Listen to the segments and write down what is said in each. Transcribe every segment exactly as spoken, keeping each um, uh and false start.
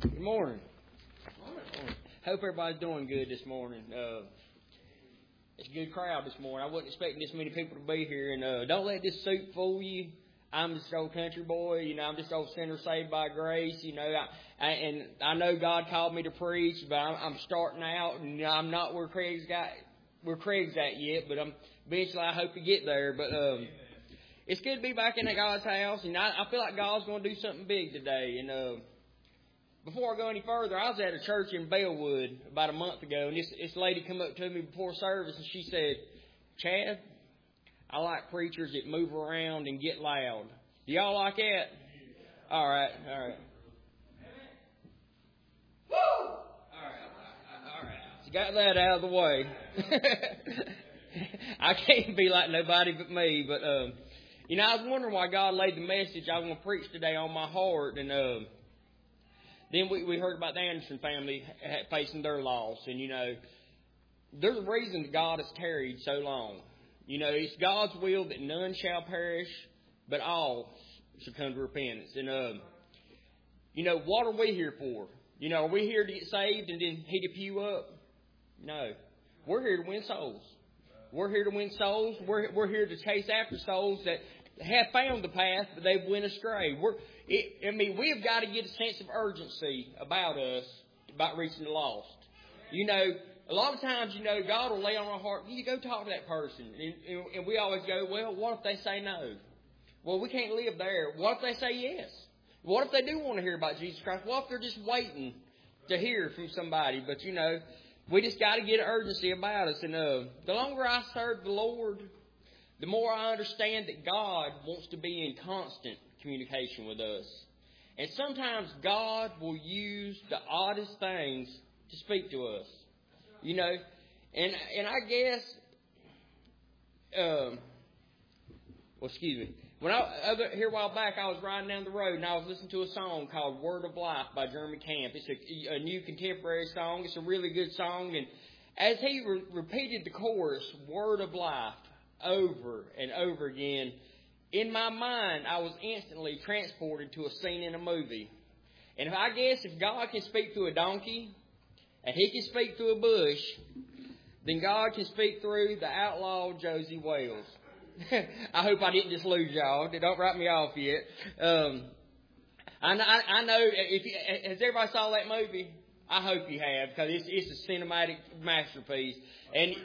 Good morning. morning. Hope everybody's doing good this morning. Uh, it's a good crowd this morning. I wasn't expecting this many people to be here. And uh, don't let this suit fool you. I'm just an old country boy. You know, I'm just an old sinner saved by grace. You know, I, I, and I know God called me to preach, but I'm, I'm starting out, and you know, I'm not where Craig's got where Craig's at yet. But I'm eventually, I hope to get there. But um, it's good to be back in God's house, and I, I feel like God's going to do something big today. And uh, before I go any further, I was at a church in Bellwood about a month ago, and this, this lady come up to me before service, and she said, "Chad, I like preachers that move around and get loud. Do y'all like that?" All right, all right. Woo! All right, all right. So got that out of the way. I can't be like nobody but me, but um, you know, I was wondering why God laid the message I was going to preach today on my heart, and um. Then we, we heard about the Anderson family facing their loss. And, you know, there's a reason that God has tarried so long. You know, it's God's will that none shall perish, but all shall come to repentance. And, um, you know, what are we here for? You know, are we here to get saved and then hit a pew up? No. We're here to win souls. We're here to win souls. We're, we're here to chase after souls that have found the path, but they've went astray. We're, it, I mean, we've got to get a sense of urgency about us, about reaching the lost. You know, a lot of times, you know, God will lay on our heart, you go talk to that person. And, and, and we always go, well, what if they say no? Well, we can't live there. What if they say yes? What if they do want to hear about Jesus Christ? What if they're just waiting to hear from somebody? But, you know, we just got to get an urgency about us. And uh, the longer I serve the Lord, the more I understand that God wants to be in constant communication with us. And sometimes God will use the oddest things to speak to us. You know, and and I guess, um, well, excuse me. When I other, here a while back, I was riding down the road and I was listening to a song called "Word of Life" by Jeremy Camp. It's a, a new contemporary song. It's a really good song. And as he re- repeated the chorus, "Word of Life," over and over again, in my mind, I was instantly transported to a scene in a movie. And if I guess if God can speak through a donkey, and He can speak through a bush, then God can speak through the outlaw Josie Wales. I hope I didn't just lose y'all. Don't write me off yet. Um, I, I, I know, if you, has everybody saw that movie? I hope you have, because it's, it's a cinematic masterpiece. And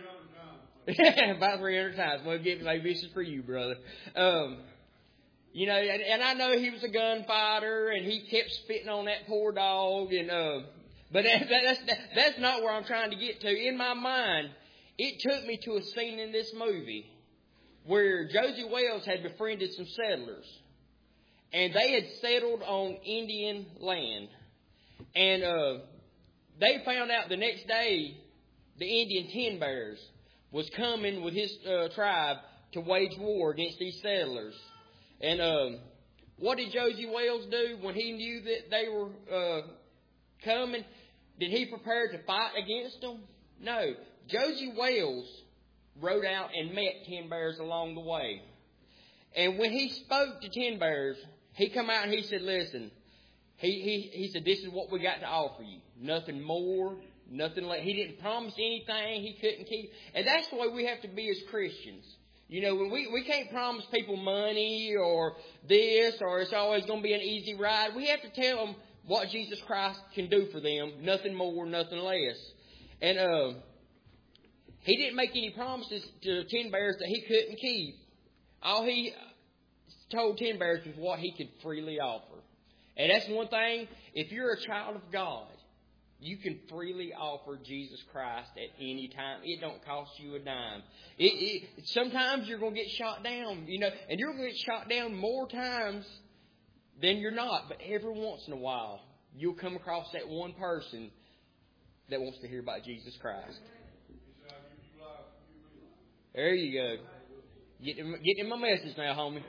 about three hundred times. Well, give maybe this is for you, brother. Um, you know, and, and I know he was a gunfighter, and he kept spitting on that poor dog. And uh, but that, that's that, that's not where I'm trying to get to. In my mind, it took me to a scene in this movie where Josie Wales had befriended some settlers, and they had settled on Indian land, and uh, they found out the next day the Indian Ten Bears was coming with his uh, tribe to wage war against these settlers. And um, what did Josie Wales do when he knew that they were uh, coming? Did he prepare to fight against them? No. Josie Wales rode out and met Ten Bears along the way. And when he spoke to Ten Bears, he come out and he said, listen, he, he, he said, this is what we got to offer you. Nothing more. Nothing like he didn't promise anything he couldn't keep. And that's the way we have to be as Christians. You know, when we, we can't promise people money or this or it's always going to be an easy ride. We have to tell them what Jesus Christ can do for them. Nothing more, nothing less. And uh, he didn't make any promises to Ten Bears that he couldn't keep. All he told Ten Bears was what he could freely offer. And that's one thing. If you're a child of God, you can freely offer Jesus Christ at any time. It don't cost you a dime. It, it, sometimes you're going to get shot down, you know, and you're going to get shot down more times than you're not. But every once in a while, you'll come across that one person that wants to hear about Jesus Christ. There you go. Getting, getting my message now, homie.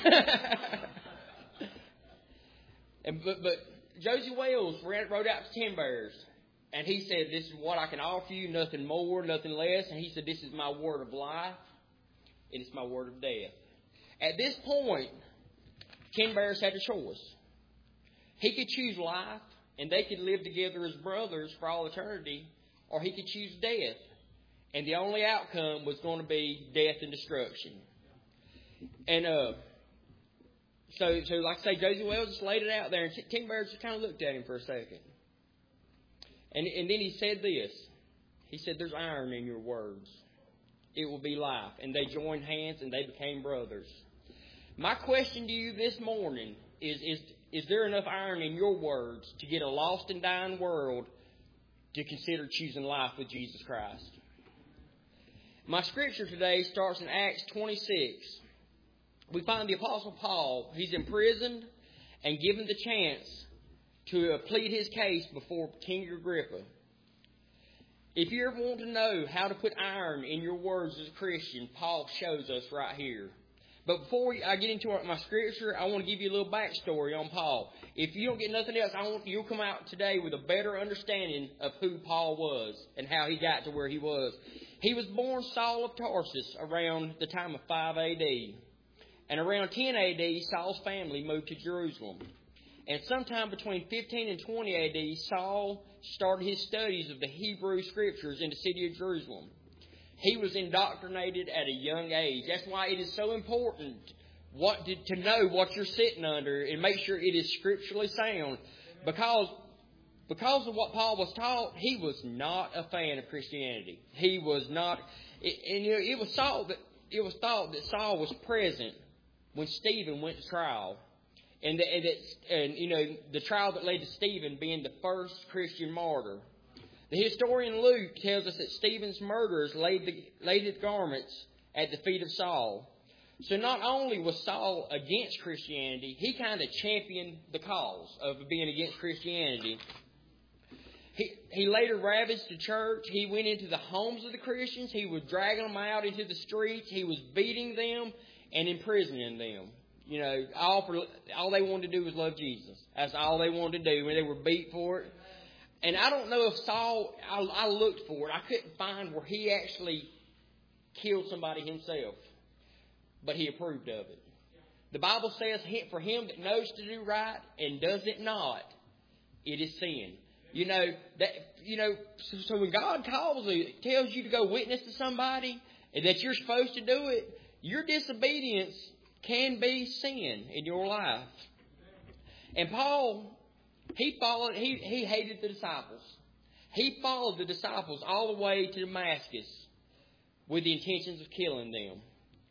and, but, but Josie Wales rode out to Ten Bears, and he said, this is what I can offer you, nothing more, nothing less. And he said, this is my word of life, and it's my word of death. At this point, Ten Bears had a choice. He could choose life, and they could live together as brothers for all eternity, or he could choose death. And the only outcome was going to be death and destruction. And uh, so, so like I say, Josie Wells just laid it out there, and Tim Bear just kind of looked at him for a second. And, and then he said this. He said, there's iron in your words. It will be life. And they joined hands and they became brothers. My question to you this morning is, is, is there enough iron in your words to get a lost and dying world to consider choosing life with Jesus Christ? My scripture today starts in Acts twenty-six. We find the Apostle Paul. He's imprisoned and given the chance to plead his case before King Agrippa. If you ever want to know how to put iron in your words as a Christian, Paul shows us right here. But before I get into my scripture, I want to give you a little backstory on Paul. If you don't get nothing else, I want you'll come out today with a better understanding of who Paul was and how he got to where he was. He was born Saul of Tarsus around the time of five A D. And around ten A D, Saul's family moved to Jerusalem. And sometime between fifteen and twenty A D, Saul started his studies of the Hebrew Scriptures in the city of Jerusalem. He was indoctrinated at a young age. That's why it is so important what to, to know what you're sitting under and make sure it is scripturally sound. Because, because of what Paul was taught, he was not a fan of Christianity. He was not, and you know, it was thought that it was thought that Saul was present when Stephen went to trial. And, the, and, that, and, you know, the trial that led to Stephen being the first Christian martyr. The historian Luke tells us that Stephen's murderers laid the, laid his garments at the feet of Saul. So not only was Saul against Christianity, he kind of championed the cause of being against Christianity. He, he later ravaged the church. He went into the homes of the Christians. He was dragging them out into the streets. He was beating them and imprisoning them. You know, all, for, all they wanted to do was love Jesus. That's all they wanted to do. And they were beat for it. And I don't know if Saul, I, I looked for it. I couldn't find where he actually killed somebody himself. But he approved of it. The Bible says for him that knows to do right and does it not, it is sin. You know, that, you know, so, so when God calls you, tells you to go witness to somebody and that you're supposed to do it, your disobedience can be sin in your life. And Paul, he followed, he, he hated the disciples. He followed the disciples all the way to Damascus with the intentions of killing them.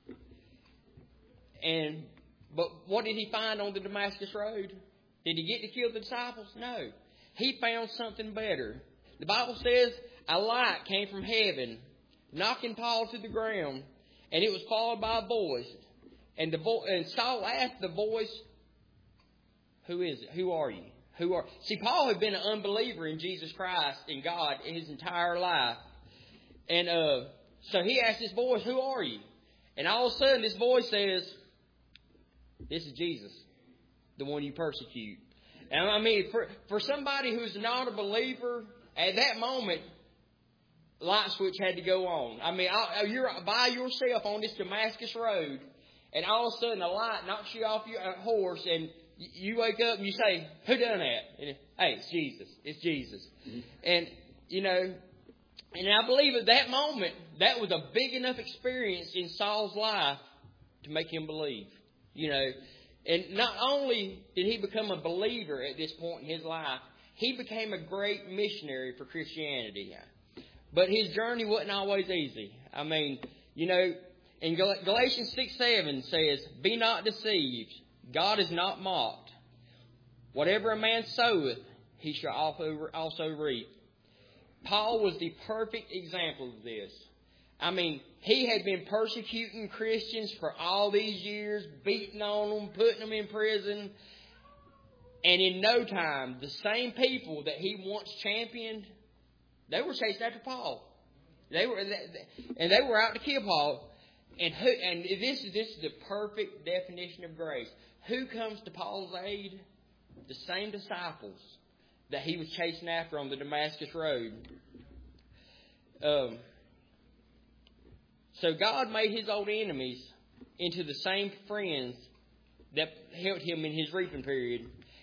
And, but what did he find on the Damascus road? Did he get to kill the disciples? No. He found something better. The Bible says a light came from heaven, knocking Paul to the ground, and it was followed by a voice. And the vo- and Saul asked the voice, "Who is it? Who are you? Who are?" See, Paul had been an unbeliever in Jesus Christ and God his entire life, and uh, so he asked this voice, "Who are you?" And all of a sudden, this voice says, "This is Jesus, the one you persecute." And I mean, for for somebody who's not a believer, at that moment, light switch had to go on. I mean, I, you're by yourself on this Damascus road, and all of a sudden, a light knocks you off your horse, and you wake up and you say, "Who done that?" And hey, it's Jesus. It's Jesus. Mm-hmm. And you know, and I believe at that moment, that was a big enough experience in Saul's life to make him believe. You know, and not only did he become a believer at this point in his life, he became a great missionary for Christianity. But his journey wasn't always easy. I mean, you know, in Galatians six seven says, "Be not deceived. God is not mocked. Whatever a man soweth, he shall also reap." Paul was the perfect example of this. I mean, he had been persecuting Christians for all these years, beating on them, putting them in prison. And in no time, the same people that he once championed, they were chasing after Paul. They were, and they were out to kill Paul. And who, and this is this is the perfect definition of grace. Who comes to Paul's aid? The same disciples that he was chasing after on the Damascus road. Um, so God made his old enemies into the same friends that helped him in his reaping period.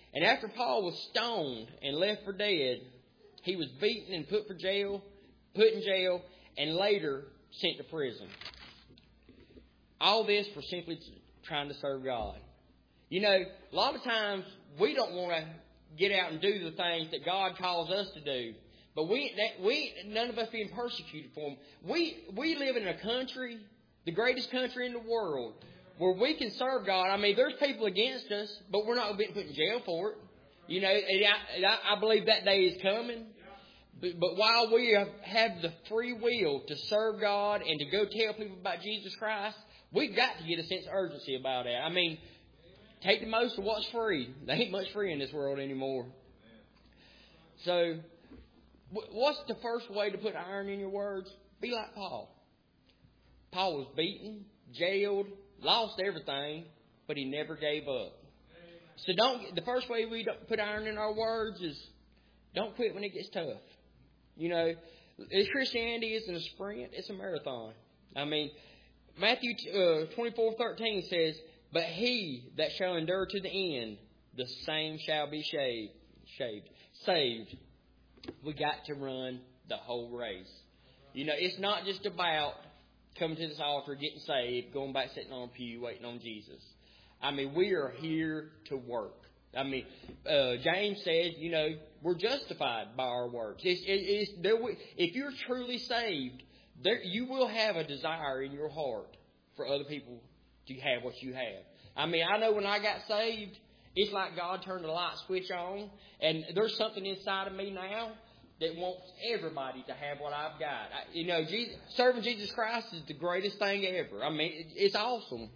And after Paul was stoned and left for dead, he was beaten and put for jail, put in jail, and later sent to prison. All this for simply trying to serve God. You know, a lot of times we don't want to get out and do the things that God calls us to do. But we, that, we, none of us being persecuted for them. We, we live in a country, the greatest country in the world, where we can serve God. I mean, there's people against us, but we're not being put in jail for it. You know, and I, and I, I believe that day is coming. But, but while we have, have the free will to serve God and to go tell people about Jesus Christ, we've got to get a sense of urgency about that. I mean, take the most of what's free. There ain't much free in this world anymore. So, what's the first way to put iron in your words? Be like Paul. Paul was beaten, jailed, lost everything, but he never gave up. So don't. The first way we don't put iron in our words is don't quit when it gets tough. You know, Christianity isn't a sprint; it's a marathon. I mean, Matthew uh, twenty-four thirteen says, "But he that shall endure to the end, the same shall be shaved, shaved, saved." We got to run the whole race. You know, it's not just about coming to this altar, getting saved, going back sitting on a pew, waiting on Jesus. I mean, we are here to work. I mean, uh, James says, you know, we're justified by our works. It's, it, it's, there, if you're truly saved, there, you will have a desire in your heart for other people to have what you have. I mean, I know when I got saved, it's like God turned the light switch on, and there's something inside of me now that wants everybody to have what I've got. I, you know, Jesus, serving Jesus Christ is the greatest thing ever. I mean, it, it's awesome.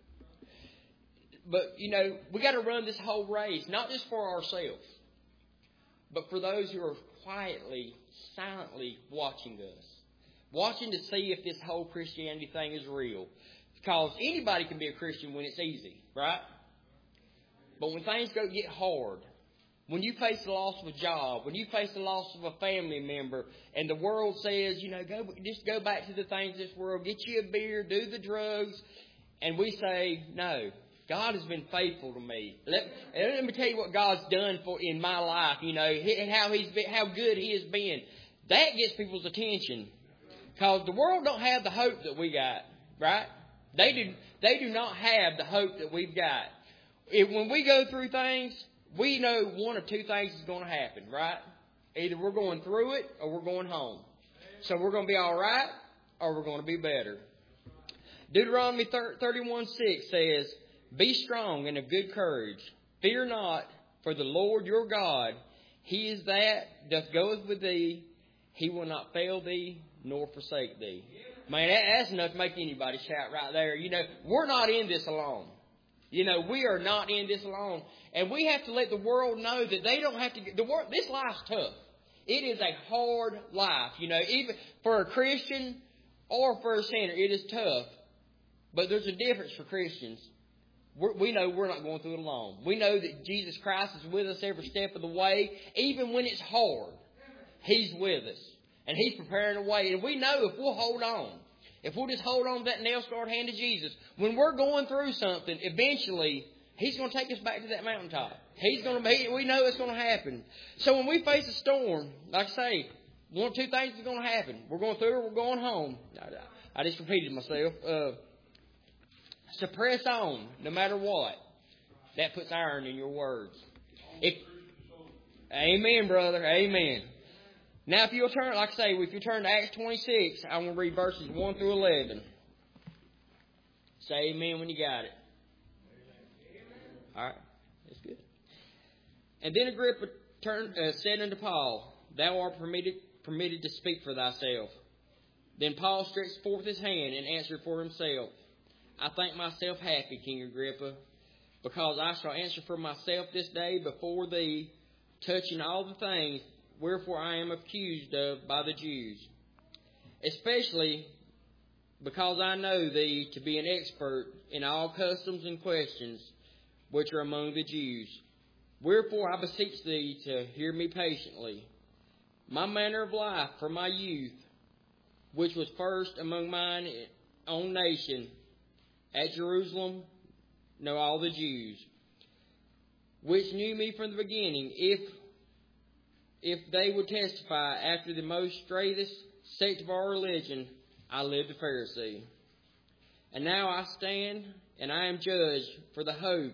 But, you know, we got to run this whole race, not just for ourselves, but for those who are quietly, silently watching us. Watching to see if this whole Christianity thing is real. Because anybody can be a Christian when it's easy, right? But when things go get hard, when you face the loss of a job, when you face the loss of a family member, and the world says, you know, go just go back to the things of this world, get you a beer, do the drugs, and we say, no, God has been faithful to me. Let, let me tell you what God's done for in my life, you know, and how He's been, how good He has been. That gets people's attention, because the world don't have the hope that we got, right? They do. They do not have the hope that we've got. If, when we go through things, we know one of two things is going to happen, right? Either we're going through it or we're going home. So we're going to be all right or we're going to be better. Deuteronomy thirty-one six says, "Be strong and of good courage. Fear not, for the Lord your God, He is that doth goeth with thee. He will not fail thee nor forsake thee." Man, that's enough to make anybody shout right there. You know, we're not in this alone. You know, we are not in this alone. And we have to let the world know that they don't have to get, the world, this life's tough. It is a hard life. You know, even for a Christian or for a sinner, it is tough. But there's a difference for Christians. We're, we know we're not going through it alone. We know that Jesus Christ is with us every step of the way. Even when it's hard, He's with us. And He's preparing a way. And we know if we'll hold on, if we'll just hold on to that nail-scarred hand of Jesus, when we're going through something, eventually He's going to take us back to that mountaintop. He's going to be, we know it's going to happen. So when we face a storm, like I say, one or two things is going to happen. We're going through or we're going home. I, I just repeated myself. Uh, suppress on, no matter what. That puts iron in your words. If, amen, brother. Amen. Now, if you'll turn, like I say, if you turn to Acts twenty-six, I'm going to read verses one through eleven. Say amen when you got it. All right. That's good. "And then Agrippa turned, uh, said unto Paul, Thou art permitted, permitted to speak for thyself. Then Paul stretched forth his hand and answered for himself, I think myself happy, King Agrippa, because I shall answer for myself this day before thee, touching all the things wherefore I am accused of by the Jews, especially because I know thee to be an expert in all customs and questions which are among the Jews. Wherefore I beseech thee to hear me patiently. My manner of life from my youth, which was first among mine own nation, at Jerusalem, know all the Jews. which knew me from the beginning, if if they would testify after the most straightest sect of our religion, I lived a Pharisee. And now I stand and I am judged for the hope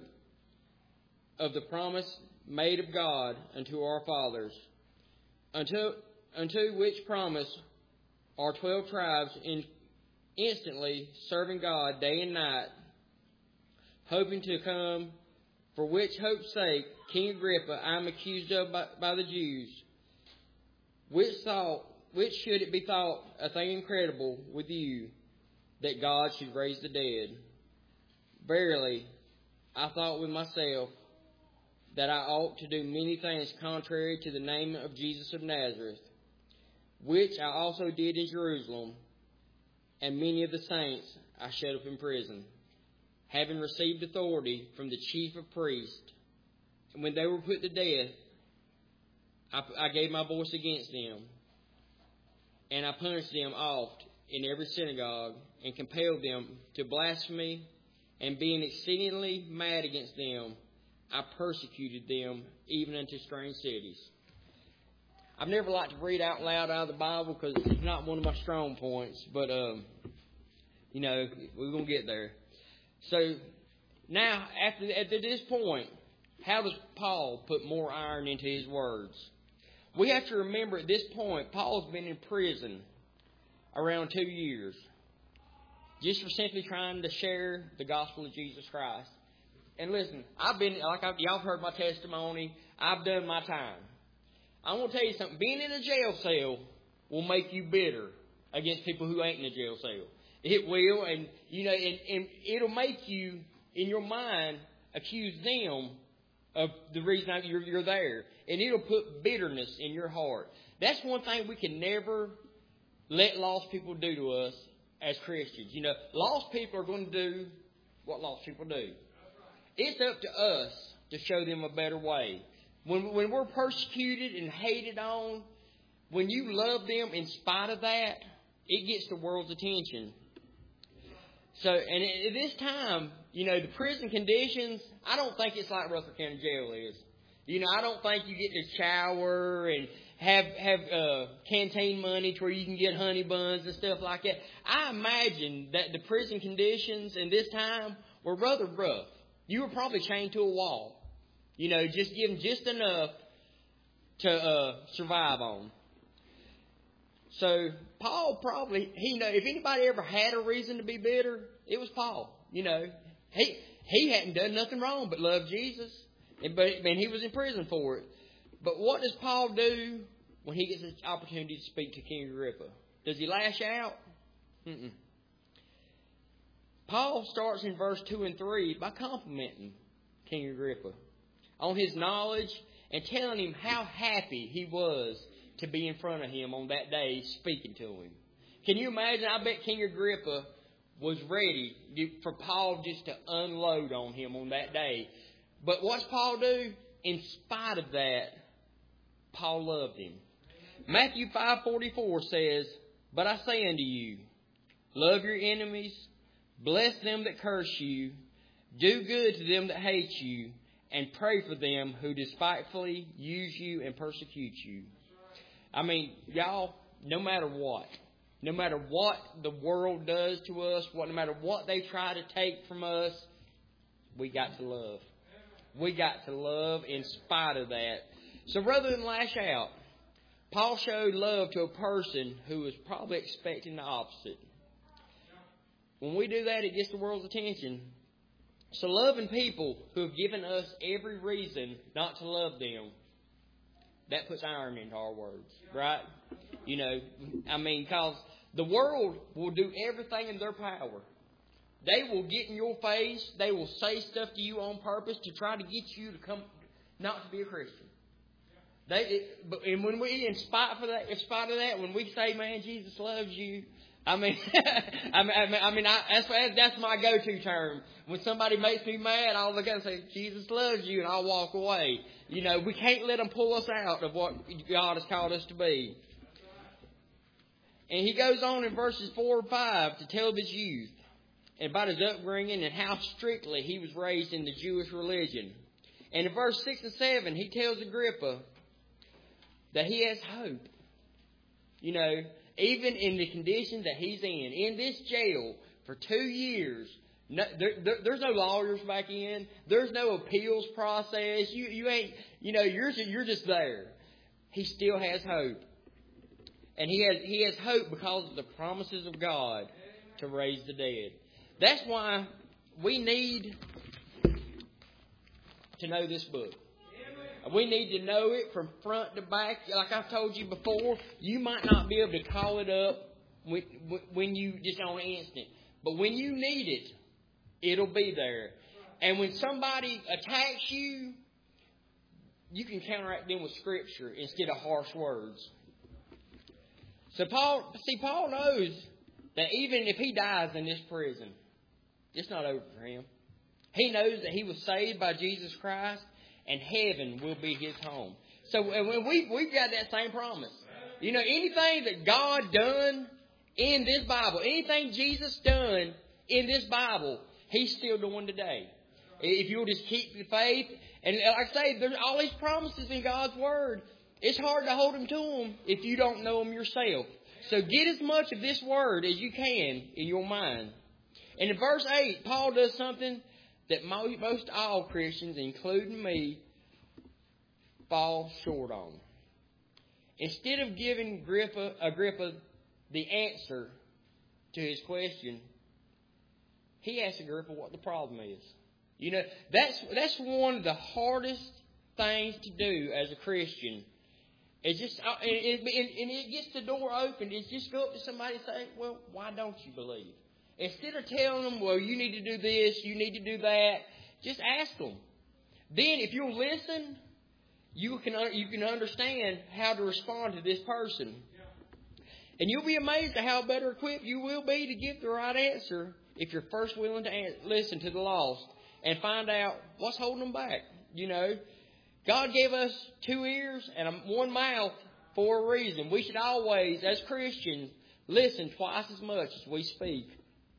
of the promise made of God unto our fathers, unto, unto which promise our twelve tribes in, instantly serving God day and night, hoping to come, for which hope's sake, King Agrippa, I am accused of by, by the Jews, which thought, which should it be thought a thing incredible with you, that God should raise the dead. Verily, I thought with myself that I ought to do many things contrary to the name of Jesus of Nazareth, which I also did in Jerusalem, and many of the saints I shut up in prison, having received authority from the chief of priests. And when they were put to death, I, I gave my voice against them, and I punished them oft in every synagogue, and compelled them to blasphemy, and being exceedingly mad against them, I persecuted them even unto strange cities. I've never liked to read out loud out of the Bible because it's not one of my strong points, but, um, you know, we're going to get there. So, now, after at this point, how does Paul put more iron into his words? We have to remember at this point, Paul's been in prison around two years, just for simply trying to share the gospel of Jesus Christ. And listen, I've been, like I've, y'all have heard my testimony, I've done my time. I want to tell you something, being in a jail cell will make you bitter against people who ain't in a jail cell. It will, and you know, and, and it'll make you, in your mind, accuse them of the reason you're, you're there. And it'll put bitterness in your heart. That's one thing we can never let lost people do to us as Christians. You know, lost people are going to do what lost people do. It's up to us to show them a better way. When, when we're persecuted and hated on, when you love them in spite of that, it gets the world's attention. So, and at this time, you know, the prison conditions, I don't think it's like Rutherford County Jail is. You know, I don't think you get to shower and have have uh, canteen money to where you can get honey buns and stuff like that. I imagine that the prison conditions in this time were rather rough. You were probably chained to a wall, you know, just given just enough to uh, survive on. So Paul probably, he know if anybody ever had a reason to be bitter, it was Paul. You know, he he hadn't done nothing wrong but love Jesus, and but and he was in prison for it. But what does Paul do when he gets an opportunity to speak to King Agrippa? Does he lash out? Mm-mm. Paul starts in verse two and three by complimenting King Agrippa on his knowledge and telling him how happy he was to be in front of him on that day speaking to him. Can you imagine? I bet King Agrippa was ready for Paul just to unload on him on that day. But what's Paul do? In spite of that, Paul loved him. Matthew five forty-four says, "But I say unto you, love your enemies, bless them that curse you, do good to them that hate you, and pray for them who despitefully use you and persecute you." I mean, y'all, no matter what, no matter what the world does to us, what no matter what they try to take from us, we got to love. We got to love in spite of that. So rather than lash out, Paul showed love to a person who was probably expecting the opposite. When we do that, it gets the world's attention. So loving people who have given us every reason not to love them, that puts iron into our words, right? You know, I mean, because the world will do everything in their power. They will get in your face. They will say stuff to you on purpose to try to get you to come, not to be a Christian. They, but and when we, in spite for that, in spite of that, when we say, "Man, Jesus loves you," I mean, I mean, I mean, I, that's that's my go-to term. When somebody makes me mad, I'll look at and say, "Jesus loves you," and I'll walk away. You know, we can't let them pull us out of what God has called us to be. And he goes on in verses four and five to tell of his youth and about his upbringing and how strictly he was raised in the Jewish religion. And in verse six and seven, he tells Agrippa that he has hope. You know, even in the condition that he's in, in this jail for two years, no, there, there, there's no lawyers back in. There's no appeals process. You, you ain't, you know, you're, you're just there. He still has hope. And he has, he has hope because of the promises of God to raise the dead. That's why we need to know this book. We need to know it from front to back. Like I've told you before, you might not be able to call it up when, when you just on an instant. But when you need it, it'll be there. And when somebody attacks you, you can counteract them with Scripture instead of harsh words. So Paul, see, Paul knows that even if he dies in this prison, it's not over for him. He knows that he was saved by Jesus Christ, and heaven will be his home. So we, we've got that same promise. You know, anything that God done in this Bible, anything Jesus done in this Bible, He's still doing today. If you'll just keep the faith. And like I say, there's all these promises in God's Word. It's hard to hold them to them if you don't know them yourself. So get as much of this Word as you can in your mind. And in verse eight, Paul does something that most all Christians, including me, fall short on. Instead of giving Agrippa, Agrippa the answer to his question, he asks Agrippa what the problem is. You know, that's that's one of the hardest things to do as a Christian. It's just, and it, and it gets the door open. It's just go up to somebody and say, well, why don't you believe? Instead of telling them, well, you need to do this, you need to do that, just ask them. Then if you'll listen, you can you can understand how to respond to this person. And you'll be amazed at how better equipped you will be to give the right answer if you're first willing to answer, listen to the lost and find out what's holding them back. You know, God gave us two ears and one mouth for a reason. We should always, as Christians, listen twice as much as we speak.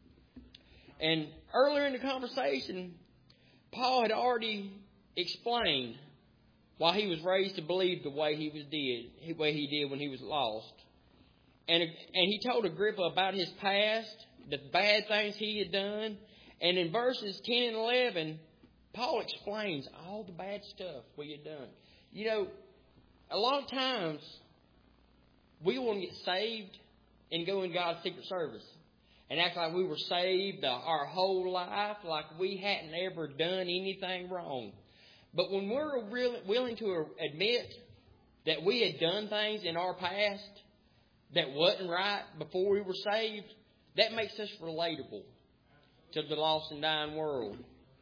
And earlier in the conversation, Paul had already explained why he was raised to believe the way he was did, the way he did when he was lost. And and he told Agrippa about his past, the bad things he had done. And in verses ten and eleven, Paul explains all the bad stuff we had done. You know, a lot of times we want to get saved and go in God's secret service and act like we were saved our whole life, like we hadn't ever done anything wrong. But when we're really willing to admit that we had done things in our past that wasn't right before we were saved, that makes us relatable to the lost and dying world.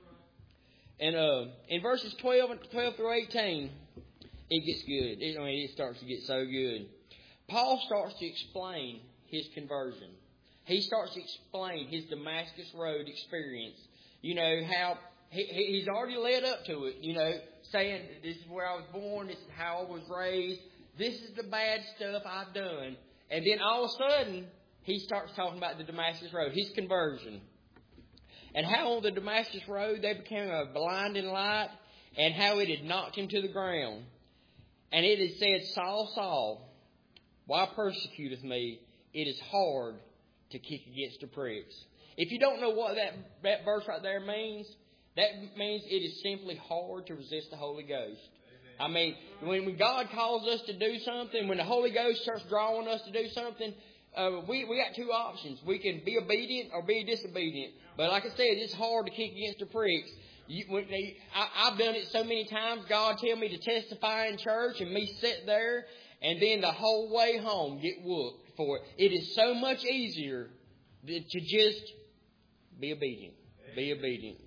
And uh, in verses twelve, twelve through eighteen, it gets good. It, I mean, it starts to get so good. Paul starts to explain his conversion. He starts to explain his Damascus Road experience. You know, how he, he's already led up to it, you know, saying, this is where I was born, this is how I was raised, this is the bad stuff I've done. And then all of a sudden, he starts talking about the Damascus Road, his conversion. And how on the Damascus Road they became a blinding light, and how it had knocked him to the ground. And it had said, Saul, Saul, why persecuteth me? It is hard to kick against the pricks. If you don't know what that, that verse right there means, that means it is simply hard to resist the Holy Ghost. I mean, when, when God calls us to do something, when the Holy Ghost starts drawing us to do something, uh, we, we got two options. We can be obedient or be disobedient. But like I said, it's hard to kick against the pricks. You, when they, I, I've done it so many times. God tell me to testify in church and me sit there and then the whole way home get whooped for it. It is so much easier to just be obedient. Be obedient.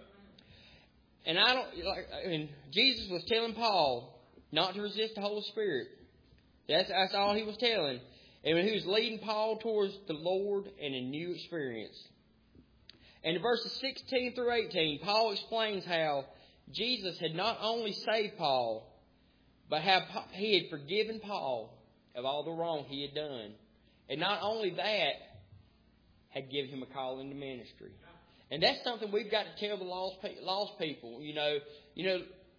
And I don't like. And Jesus was telling Paul not to resist the Holy Spirit. That's that's all he was telling. And when he was leading Paul towards the Lord and a new experience. And in verses sixteen through eighteen, Paul explains how Jesus had not only saved Paul, but how he had forgiven Paul of all the wrong he had done. And not only that, had given him a call into ministry. And that's something we've got to tell the lost lost people. You know, you know,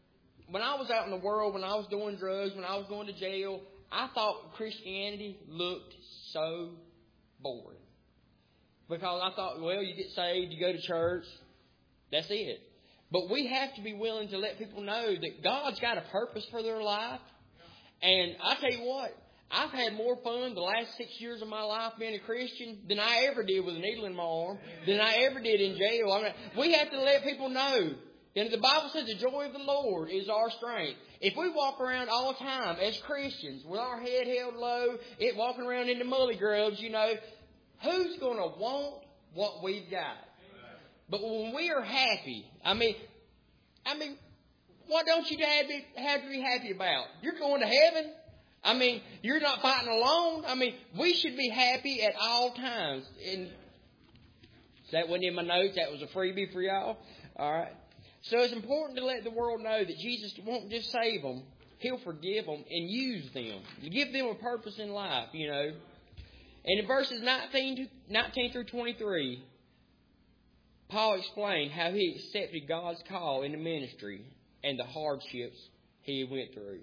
when I was out in the world, when I was doing drugs, when I was going to jail, I thought Christianity looked so boring. Because I thought, well, you get saved, you go to church, that's it. But we have to be willing to let people know that God's got a purpose for their life. And I tell you what, I've had more fun the last six years of my life being a Christian than I ever did with a needle in my arm, than I ever did in jail. I mean, we have to let people know. And the Bible says the joy of the Lord is our strength. If we walk around all the time as Christians with our head held low, it walking around in the mully grubs, you know, who's going to want what we've got? But when we are happy, I mean, I mean, what don't you have to, have to be happy about? You're going to heaven. I mean, you're not fighting alone. I mean, we should be happy at all times. And that wasn't in my notes. That was a freebie for y'all. All right. So it's important to let the world know that Jesus won't just save them. He'll forgive them and use them. Give them a purpose in life, you know. And in verses nineteen, nineteen through twenty-three, Paul explained how he accepted God's call in the ministry and the hardships he went through.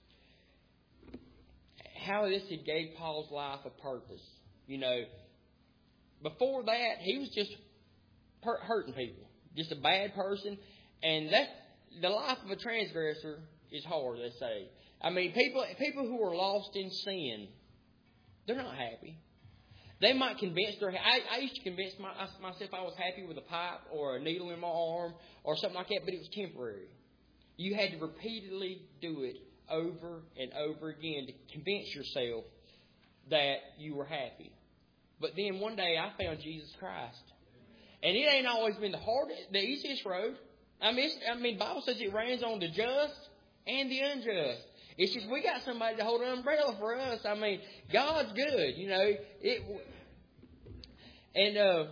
How this had gave Paul's life a purpose. You know, before that, he was just hurting people. Just a bad person. And that the life of a transgressor is hard, they say. I mean, people people who are lost in sin, they're not happy. They might convince their... I, I used to convince my, myself I was happy with a pipe or a needle in my arm or something like that, but it was temporary. You had to repeatedly do it over and over again to convince yourself that you were happy. But then one day I found Jesus Christ. And it ain't always been the hardest, the easiest road. I mean, it's, I mean, the Bible says it rains on the just and the unjust. It's just we got somebody to hold an umbrella for us. I mean, God's good, you know. It and uh,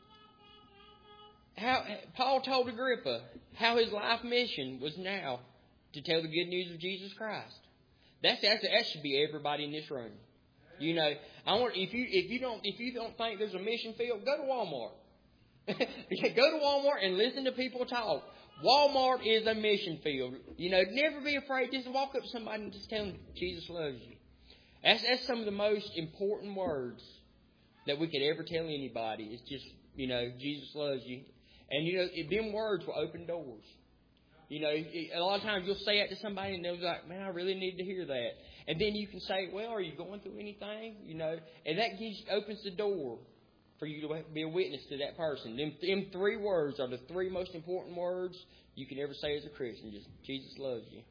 how Paul told Agrippa how his life mission was now to tell the good news of Jesus Christ. That's, that's that should be everybody in this room. You know, I want if you if you don't if you don't think there's a mission field, go to Walmart. Go to Walmart and listen to people talk. Walmart is a mission field. You know, never be afraid. Just walk up to somebody and just tell them Jesus loves you. That's, that's some of the most important words that we could ever tell anybody. It's just, you know, Jesus loves you. And, you know, it, them words will open doors. You know, it, a lot of times you'll say that to somebody and they'll be like, man, I really need to hear that. And then you can say, well, are you going through anything? You know, and that gives, opens the door for you to be a witness to that person. Them, them three words are the three most important words you can ever say as a Christian. Just, Jesus loves you.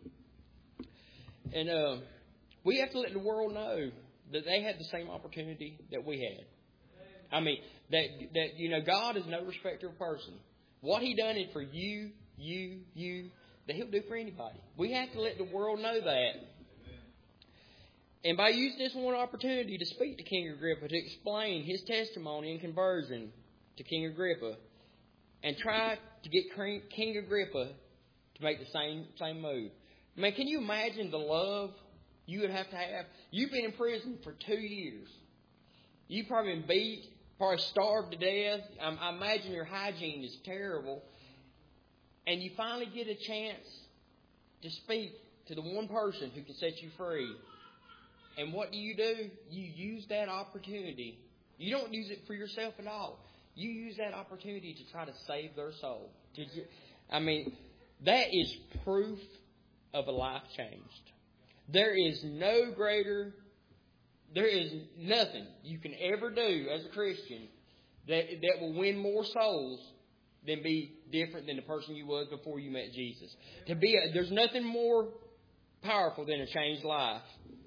And uh, we have to let the world know that they had the same opportunity that we had. I mean, that, that you know, God is no respecter of person. What He done it for you, you, you, that He'll do for anybody. We have to let the world know that. And by using this one opportunity to speak to King Agrippa, to explain his testimony and conversion to King Agrippa, and try to get King Agrippa to make the same same move. Man, can you imagine the love you would have to have? You've been in prison for two years. You've probably been beat, probably starved to death. I, I imagine your hygiene is terrible. And you finally get a chance to speak to the one person who can set you free. And what do you do? You use that opportunity. You don't use it for yourself at all. You use that opportunity to try to save their soul. I mean, that is proof of a life changed. There is no greater, there is nothing you can ever do as a Christian that, that will win more souls than be different than the person you was before you met Jesus. To be, a, there's nothing more powerful than a changed life.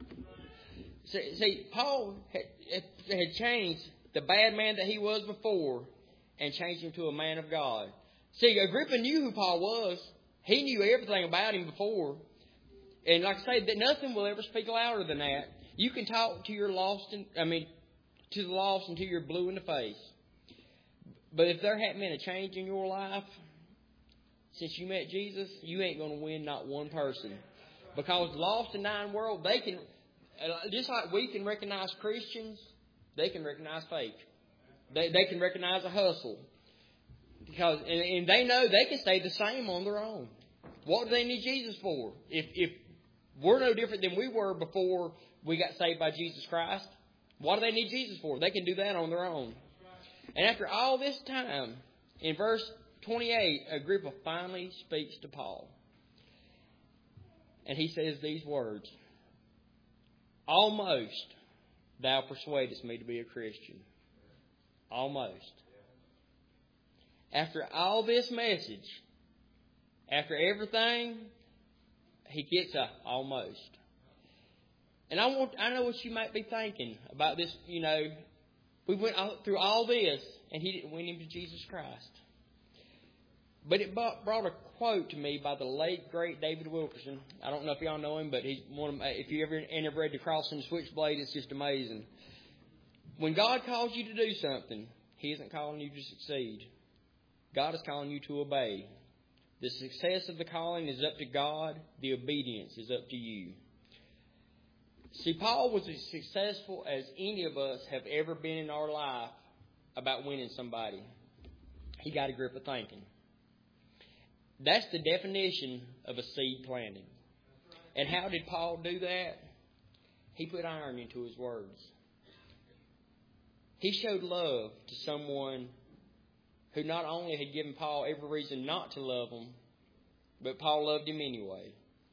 See, Paul had, had changed the bad man that he was before and changed him to a man of God. See, Agrippa knew who Paul was. He knew everything about him before. And like I say, that nothing will ever speak louder than that. You can talk to your lost, and, I mean, to the lost until you're blue in the face. But if there hadn't been a change in your life since you met Jesus, you ain't going to win not one person. Because the lost and dying world, they can... Just like we can recognize Christians, they can recognize fake. They they can recognize a hustle. Because and, and they know they can stay the same on their own. What do they need Jesus for? If if we're no different than we were before we got saved by Jesus Christ, what do they need Jesus for? They can do that on their own. And after all this time, in verse twenty-eight, Agrippa finally speaks to Paul. And he says these words, "Almost thou persuadest me to be a Christian." Almost. After all this message, after everything, he gets a almost. And I want I know what you might be thinking about this. You know, we went through all this, and he didn't win him to Jesus Christ. But it brought a quote to me by the late, great David Wilkerson. I don't know if y'all know him, but he's one of my, if you ever and ever read The Cross and the Switchblade, it's just amazing. When God calls you to do something, He isn't calling you to succeed. God is calling you to obey. The success of the calling is up to God. The obedience is up to you. See, Paul was as successful as any of us have ever been in our life about winning somebody. He got a grip of thinking. That's the definition of a seed planting. And how did Paul do that? He put iron into his words. He showed love to someone who not only had given Paul every reason not to love him, but Paul loved him anyway.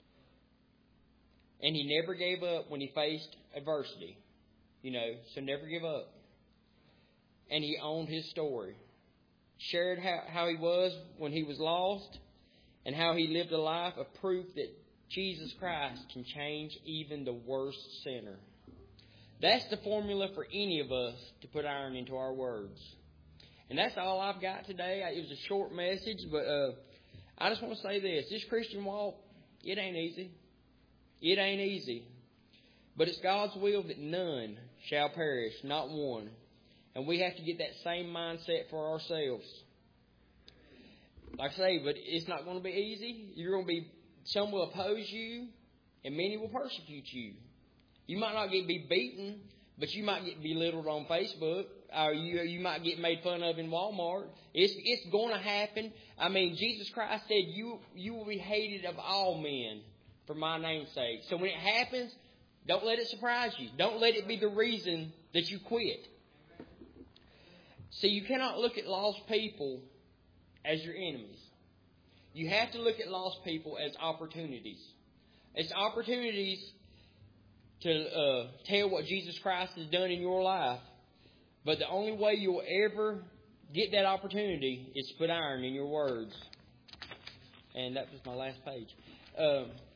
And he never gave up when he faced adversity. You know, so never give up. And he owned his story. Shared how, how he was when he was lost, and how he lived a life of proof that Jesus Christ can change even the worst sinner. That's the formula for any of us to put iron into our words. And that's all I've got today. It was a short message, but uh, I just want to say this. This Christian walk, it ain't easy. It ain't easy. But it's God's will that none shall perish, not one. And we have to get that same mindset for ourselves. Like I say, but it's not going to be easy. You're going to be, some will oppose you, and many will persecute you. You might not get be beaten, but you might get belittled on Facebook, or you you might get made fun of in Walmart. It's it's going to happen. I mean, Jesus Christ said, "You you will be hated of all men for my name's sake." So when it happens, don't let it surprise you. Don't let it be the reason that you quit. See, you cannot look at lost people as your enemies. You have to look at lost people as opportunities. It's opportunities to uh, tell what Jesus Christ has done in your life. But the only way you'll ever get that opportunity is to put iron in your words. And that was my last page. Um,